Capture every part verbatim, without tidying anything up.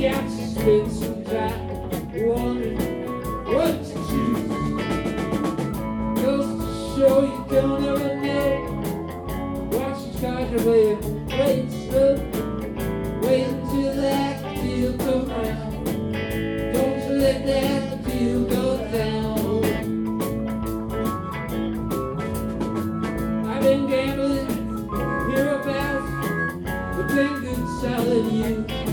got to spend some time wondering what to choose. Goes to show you don't ever know. Watch your cards your way, wait slow. Wait until that deal come round. Don't you let that deal go down. I've been gambling hereabouts, but been good solid you.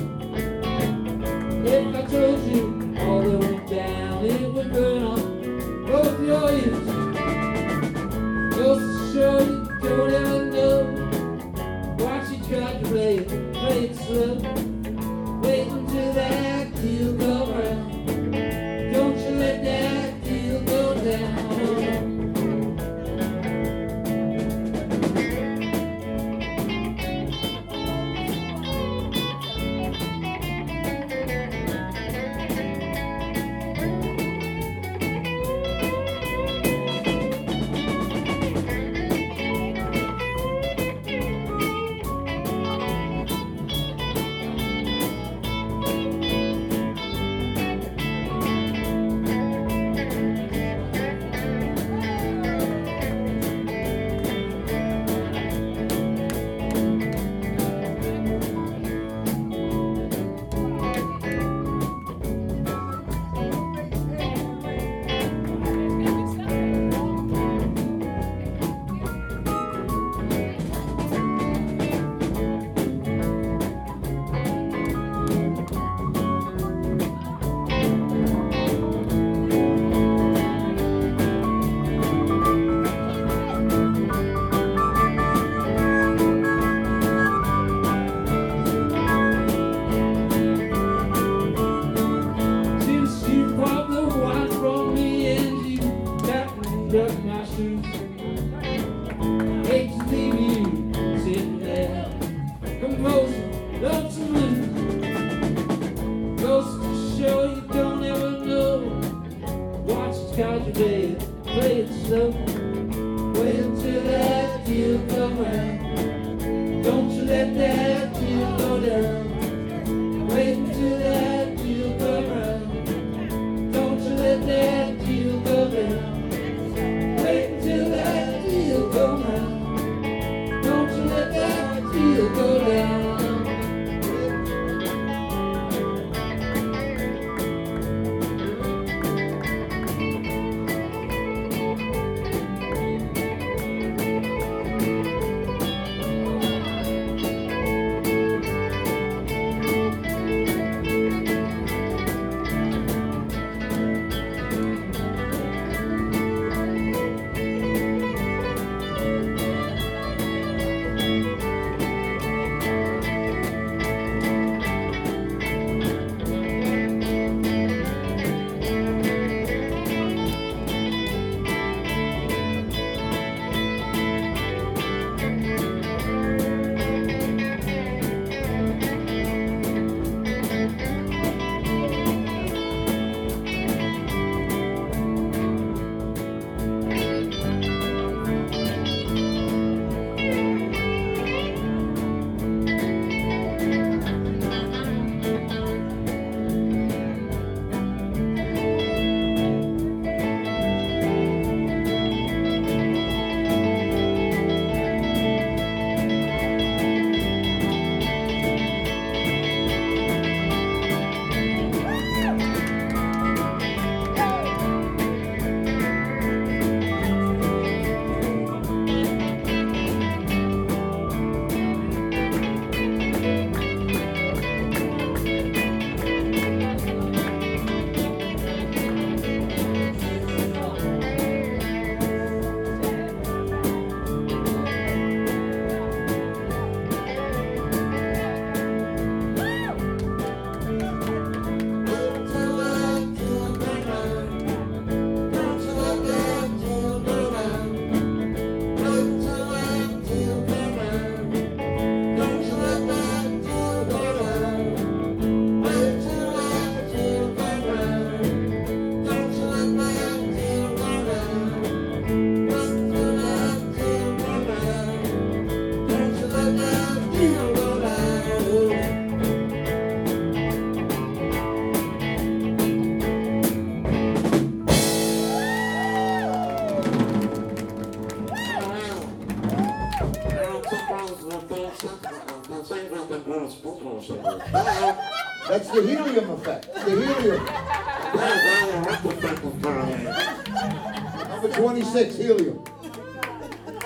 If I told you all that went down, it would burn on both your ears. Goes to show you don't ever know. Watch you try to play it, play it slow. Wait until that deal go round. Don't you let that deal go down. Duck my shoes. Hate to leave you sitting there, composing, love to lose. Goes to show you don't ever know. Watch the cards you play, play it slow. Wait until that deal come round. Don't you let that deal go down. Wait until that deal come round. Don't you let that deal go down. Wait until that deal go round. Don't you let that deal go down. concert. That's the helium effect. The helium. Number twenty-six, helium.